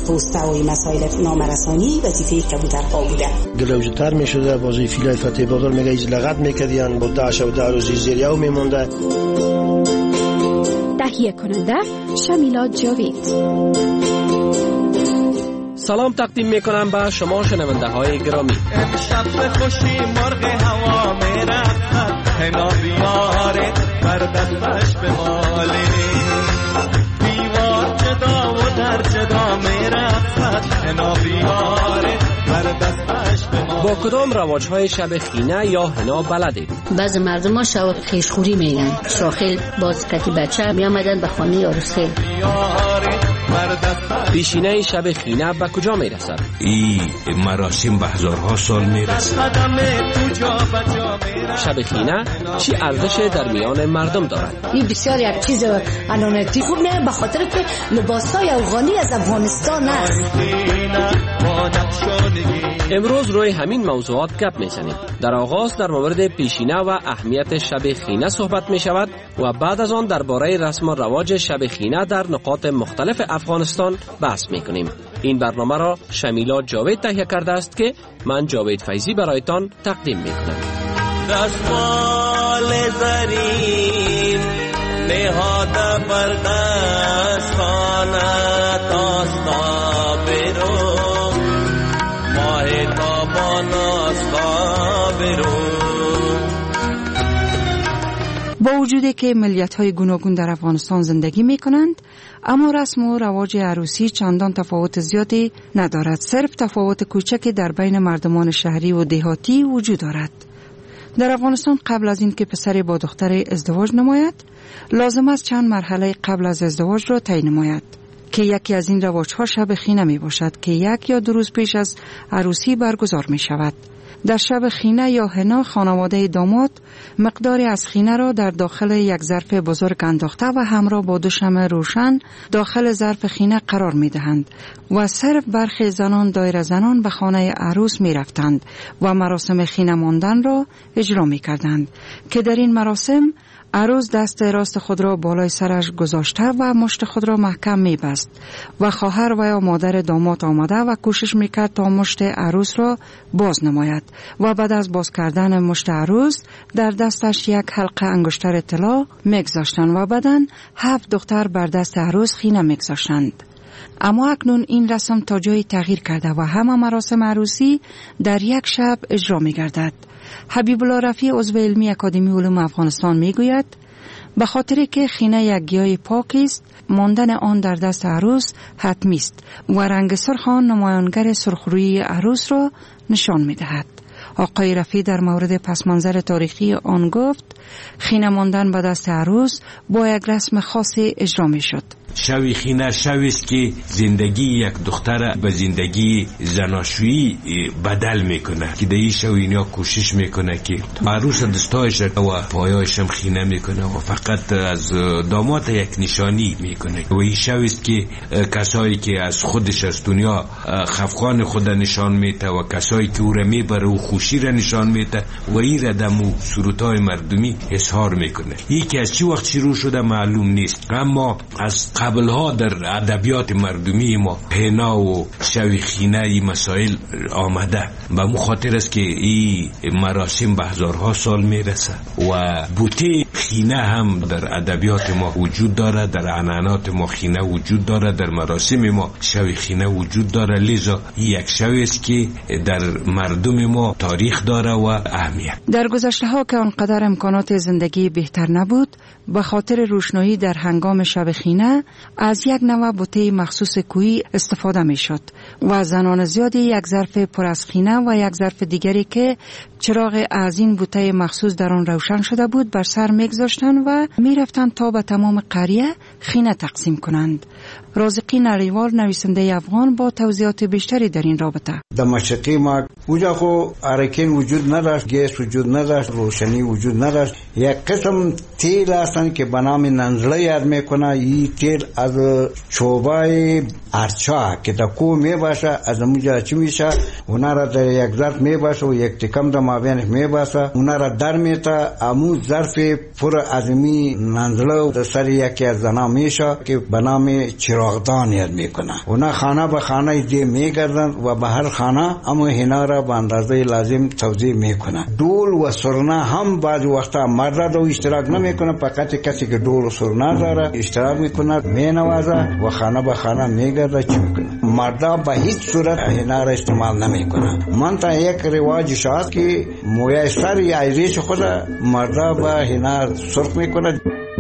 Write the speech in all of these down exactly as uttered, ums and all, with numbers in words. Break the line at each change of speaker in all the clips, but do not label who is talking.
پست‌های مسائل نامرسانی وظیفه کبوترها بوده.
گلوجتر می شده بازی فیلای فتح بادر میگه ایز لغت میکردیان با داعش و ده روزی زیریو میمونده.
تهیه کننده شمیلا جاوید.
سلام تقدیم میکنم به شما شنونده های گرامی.
امشب به خوشی مرغ هوا میرخت حنا بیاره بر دستش به مالی دیوار جدا و در جدا میرخت حنا بیاره بر دستش به مالی.
با کدام رواج های شب خینه یا حنا بلدید؟
بعض مردم ها شب خیشخوری میگن، شاخیل باز کتی بچه می آمدن به خانه عروسی.
پیشینه شب خینه به کجا می رسد؟
این مراسم به هزارها سال می رسد.
شب خینه چی ارزش در میان مردم دارد؟
این بسیار یک چیز علامتی خوب میاد به خاطر که لباسای افغانی از افغانستان است.
امروز روی همین موضوعات گپ میزنیم. در آغاز در مورد پیشینه و اهمیت شب خینه صحبت می شود و بعد از آن درباره رسم و رواج شب خینه در نقاط مختلف افغانستان بحث می کنیم. این برنامه را شمیلا جاوید تهیه کرده است که من جاوید فیضی برایتان تقدیم می کنم.
دستمال زرین نهاده بر دستانه تاستا برو ماه تابان استا برو.
با وجودی که ملیت‌های گوناگون در افغانستان زندگی می‌کنند، اما رسم و رواج عروسی چندان تفاوت زیادی ندارد. صرف تفاوت کوچکی در بین مردمان شهری و دهاتی وجود دارد. در افغانستان قبل از اینکه پسری با دختری ازدواج نماید، لازم است چند مرحله قبل از ازدواج را طی نماید که یکی از این رواج‌ها شب خینه میباشد که یک یا دو روز پیش از عروسی برگزار می شود. در شب خینه یا حنا خانواده داماد مقداری از خینه را در داخل یک ظرف بزرگ انداخته و همراه با دو شمع روشن داخل ظرف خینه قرار می دهند و صرف برخی زنان دایره زنان به خانه عروس می رفتند و مراسم خینه ماندن را اجرا می کردند که در این مراسم عروس دست راست خود را بالای سرش گذاشته و مشت خود را محکم می بست و خواهر و یا مادر داماد آمده و کوشش می کرد تا مشت عروس را باز نماید و بعد از باز کردن مشت عروس در دستش یک حلقه انگشتر طلا می گذاشتند و بعداً هفت دختر بر دست عروس خینه می گذاشتند. اما اکنون این رسم تا جایی تغییر کرده و همه مراسم عروسی در یک شب اجرا می گردد. حبیب الله رفیع عضو علمی اکادمی علوم افغانستان می گوید به خاطر که خینه یک گیاه پاک است، ماندن آن در دست عروس حتمی است و رنگ سرخ آن نمایانگر سرخرویی عروس را نشان می دهد. آقای رفیع در مورد پس منظر تاریخی آن گفت خینه ماندن به دست عروس با یک رسم خاصی اجرا می شد.
شوی خینه شوی است که زندگی یک دختر به زندگی زناشویی بدل میکنه که در این شو اینا کوشش میکنه که عروس دستایش و پایایش هم خینه میکنه و فقط از داماد یک نشانی میکنه و این شوی است که کسایی که از خودش از دنیا خفقان خود نشان میده و کسایی که او را میبره و خوشی را نشان میده و این ردم و سرودهای مردمی اظهار میکنه. یکی از چی وقت شروع شده معلوم نیست، اما از قبل ها در ادبیات مردمی ما حنا و شوی خینه این مسائل آمده. به مخاطر است که این مراسم به هزارها سال میرسه و بوته خینه هم در ادبیات ما وجود داره، در عنعنات ما خینه وجود داره، در مراسم ما شوی خینه وجود داره. لذا یک شوی است که در مردم ما تاریخ داره و اهمیت.
در گذشته ها که آنقدر امکانات زندگی بهتر نبود، به خاطر روشنایی در هنگام شب خینه از یک نوع بوته مخصوص کویی استفاده می شد و زنان زیادی یک ظرف پر از خینه و یک ظرف دیگری که چراغ از این بوته مخصوص در آن روشن شده بود بر سر می گذاشتند و می رفتند تا به تمام قریه خینه تقسیم کنند. رازقی نریوال نویسنده افغان با توضیحات بیشتری در این رابطه.
در مشرقی ما اونجا خو ارکین وجود نداشت، گیس وجود نداشت، روشنی وجود نداشت. یک قسم تیل هستند که به نام ننزله یاد میکنه. این تیل از چوبای ارچا که در کو میباشه از اونجا چی میشه، اونا را در یک ظرف میباشه و یک تکم در مابینش میباسه، اونا را در میتا امو ظرف پر از می ننزله در سر یکی از زنا میشه که به نام چرا چراغدان یاد میکنه. اونا خانه به خانه دی میگردن و به هر خانه اما هنا را به اندازه لازم توزیع میکنه. دول و سرنا هم بعض وقتا مرد رو اشتراک نمیکنه، فقط کسی که دول و سرنا داره اشتراک میکنه، مینوازه و خانه به خانه میگرده چی میکنه. مردا به هیچ صورت هنا را استعمال نمیکنه. من تا یک رواج شاید که موی سر یا ریش خود مردا به هنا سرخ میکنه.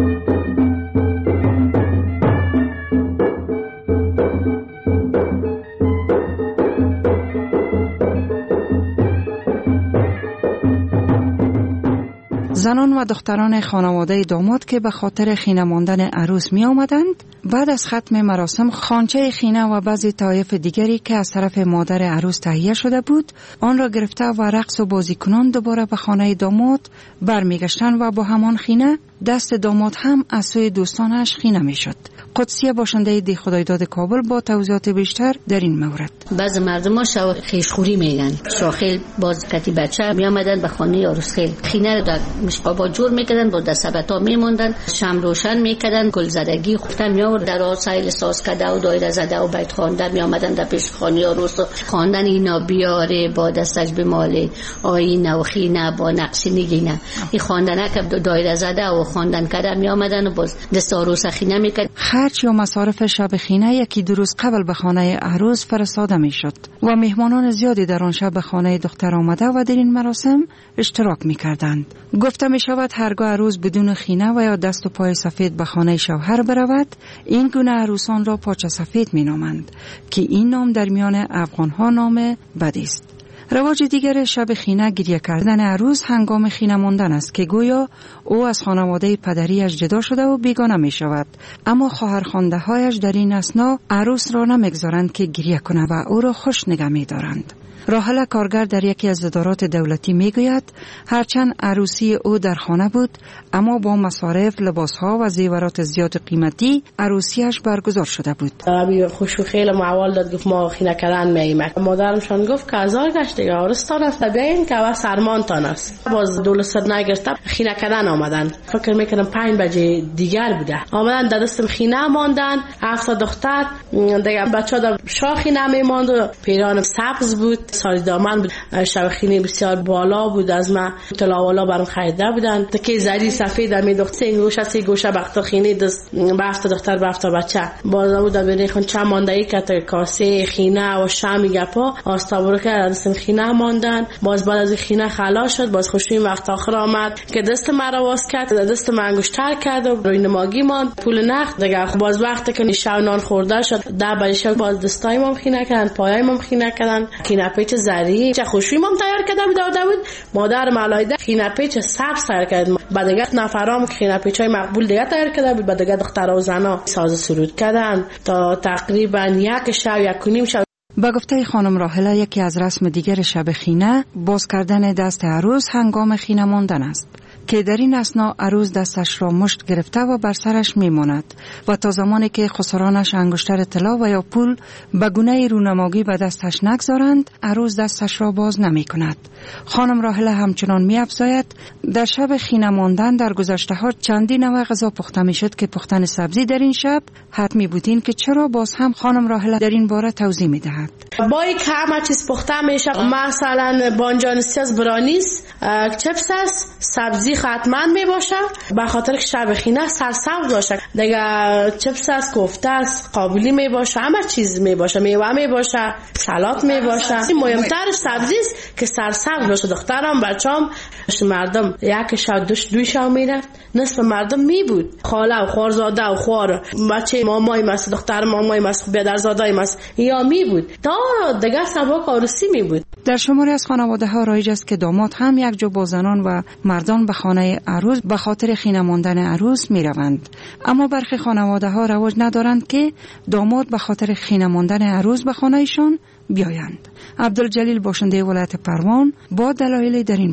زنان و دختران خانواده داماد که به خاطر خینه ماندن عروس می آمدند، بعد از ختم مراسم خانچه خینه و بعضی طایف دیگری که از طرف مادر عروس تهیه شده بود آن را گرفته و رقص و بازی کنان دوباره به خانه داماد برمیگشتند و با همان خینه دست داماد هم از سوی دوستانش خینه می شد. قدسیه باشنده دی خدایداد کابل با توضیحات بیشتر در این مورد.
بعض مردم ها شو خیشخوری میگن. شاخیل باز کتی بچه می آمدن به خانه عروس خیل خینه رو در مشقابا جور میکردن، با دستبتا میموندن، شم روشن میکردن، گل زدگی خودم می آورد در آسایل ساز کرده و دایره زده و بیت خوانده می آمدن در پیش خانه عروس و خواندن اینا بیاره با دستش بماله آینه و خینه با نقشی نگینه. این خواندنه که دایره زده و خواندن کرده می آمدن و باز دست عروس خینه میکرد.
خرچ یا مصارف شب خینه یکی دو روز قبل به خانه عروس فرستاده می شد و مهمانان زیادی در آن شب به خانه دختر آمده و در این مراسم اشتراک می کردند. گفته می شود هرگاه عروس بدون خینه و یا دست و پای سفید به خانه شوهر برود، این گونه عروسان را پاچه سفید می نامند که این نام در میان افغان ها نام بدی است. رواج دیگر شب خینه گریه کردن عروس هنگام خینه ماندن است که گویا او از خانواده پدریش جدا شده و بیگانه می شود، اما خواهرخوانده هایش در این اثنا عروس را نمیگذارند که گریه کنه و او را خوش نگه می دارند. راحله کارگر در یکی از ادارات دولتی میگوید هرچند عروسی او در خانه بود اما با مصارف، لباسها و زیورات زیاد قیمتی عروسیش برگزار شده بود.
ابی خوش و خیلی معول داد، گفت ما خینه کردن میایم. مادرمشان گفت که هزار گشت دیگه عروستان است، بیاین که وا سرمانتان است. باز دول سر نگرفته خینه کردن آمدن. فکر میکنم پنج بجه دیگر بوده. آمدن در دستم خینه ماندن، هفت دختر دیگه بچه‌ها در شاخی نمیماند و پیران سبز بود. سال دامن بود، شب خینه بسیار بالا بود، از ما تلاوالا برام خریده بودن. تکی زری سفید می دخت سه گوشه سه گوشه بخت خینه دست بافت دختر بافت بچه باز بود بری خون چه ماندایی که کاسه خینه و شامی گپا آستابرو که دستم خینه ماندن. باز بعد از خینه خلاص شد، باز خوشی وقت آخر آمد که دست مرا واس کرد، دست من انگشتر کرد و روی نماگی ماند پول نقد دیگه. باز وقتی که شب نان خورده شد ده بجه باز دستای ما خینه کردن، پایای ما خینه کردن، خینه پیچ زری چه خوشی ما تیار کرده بود داود. مادر مالایده خینه پیچ سبز تیار کرد. بعد دیگه نفرام خینه پیچای مقبول دیگه تیار کرده بود. بعد دیگه دخترها و زنا ساز سرود کردن تا تقریبا یک شب یک و نیم شب.
با گفته خانم راحله یکی از رسم دیگر شب خینه باز کردن دست عروس هنگام خینه ماندن است که در این اثنا عروس دستش را مشت گرفته و بر سرش میماند و تا زمانی که خسرانش انگشتر طلا و یا پول به گونه رونمایی به دستش نگذارند عروس دستش را باز نمی کند. خانم راحله همچنان می افزاید در شب خینه ماندن در گذشته ها چندین نوع غذا پخته می شد که پختن سبزی در این شب حتمی بودین که چرا باز هم خانم راحله در این باره توضیح می دهد.
بایی که همه چیز پخته می شد، مثلا بانجانسی از برانیس، چپس است، سبزی حتما می باشه به خاطر که شب خینه سرسبز باشه دیگه. چپس است، کوفته است، قابلی می باشه، همه چیز می باشه، میوه می باشه، سالاد می باشه. مهمترش سبزی است که سرسبز باشه. دخترم بچه‌ام مردم یک شب دوش دوی شب میرفت، نصف مردم می بود، خاله و خوارزاده و خوار بچه مامای ماست، دختر مامای ماست، بیادرزادای ماست یا می بود تا دیگه سباک عروسی می بود.
در شماری از خانواده ها رایج است که داماد هم یک جو با زنان و مردان به خانه عروس به خاطر خینه ماندن عروس می روند، اما برخی خانواده ها رواج ندارند که داماد به خاطر خینه ماندن عروس به خانه ایشان بیایند. عبدالجلیل باشنده ولایت پروان با دلایل در این باره.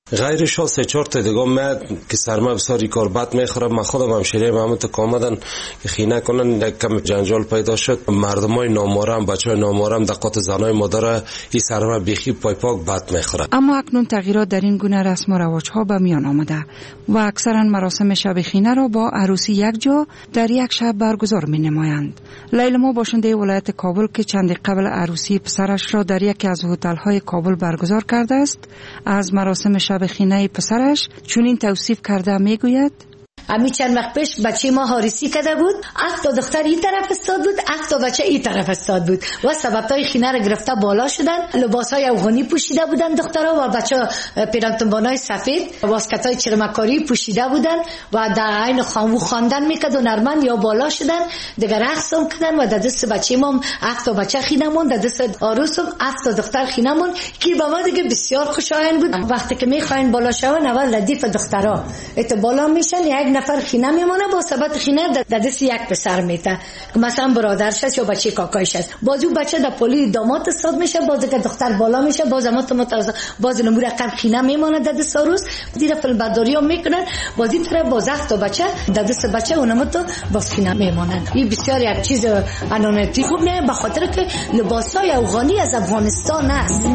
غیرش ها سه چهار تا دیگه میاد که سرما بسیاری کار بد میخوره. من خودم همشیره محمد که آمدن که خینه کنن کم جنجال پیدا شد. مردمای نامارم، بچهای نامارم دقات زنای مادر این سرما بیخی پای پاک بد میخوره.
اما اکنون تغییرات در این گونه رسم و رواج ها به میان آمده و اکثرا مراسم شب خینه را با عروسی یک جا در یک شب برگزار می نمایند. لیلما باشنده ولایت کابل که چند قبل عروسی پسرش را در یکی از هتل های کابل برگزار کرده است، از مراسم شب خینه پسرش چنین توصیف کرده میگوید:
امی چند وقت پیش بچه ما حارسی کرده بود، اخ تا دختر این طرف استاد بود، اخ تا بچه این طرف استاد بود و سببتای خینه را گرفته بالا شدن. لباسای افغانی پوشیده بودن دخترها و بچه پیرانتنبانای سفید، واسکتای چرمکاری پوشیده بودن و در عین خامو خواندن میکرد و نرمن یا بالا شدن دیگر رقص هم کردن و در دست بچه ما اخ تا بچه خینه مون، در دست عروس هم اخ تا دختر خینه مون که به ما دیگه بسیار خوشایند بود. وقتی که میخواین بالا شون اول ردیف دخترها ات بالا میشن، یک نفر خینه میمونه با سبب خینه در دست یک پسر میته که مثلا برادرش است یا بچه کاکایش است. بازو بچه در پلی داماد استاد میشه، باز که دختر بالا میشه باز ما تو متوازن باز نمور رقم خینه میمونه در دست عروس. دیره فیلم برداری ها میکنن بازی طرف باز تا بچه در دست بچه اونم تو باز خینه میمونن. این بسیار یک چیز انانتی خوب نه، به خاطر که لباسای افغانی از افغانستان است.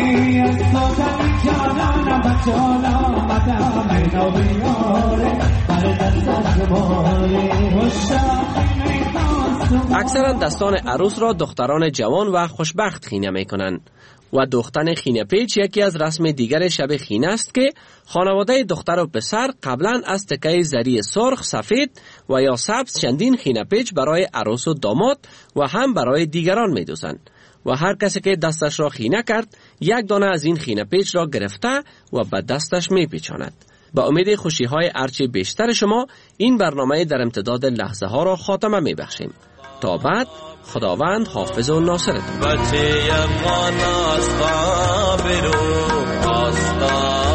اکثرا دستان عروس را دختران جوان و خوشبخت خینه می کنند و دوختن خینه پیچ یکی از رسم دیگر شب خینه است که خانواده دختر و پسر قبلا از تکه زری سرخ، سفید و یا سبز چندین خینه پیچ برای عروس و داماد و هم برای دیگران می دوزند و هر کسی که دستش را خینه کرد یک دانه از این خینه پیچ را گرفته و به دستش می پیچاند. با امید خوشی های ارچه بیشتر شما این برنامه در امتداد لحظه ها را خاتمه می بخشیم. تا بعد خداوند حافظ و ناصرتون. بچه افغان آستا برو آستا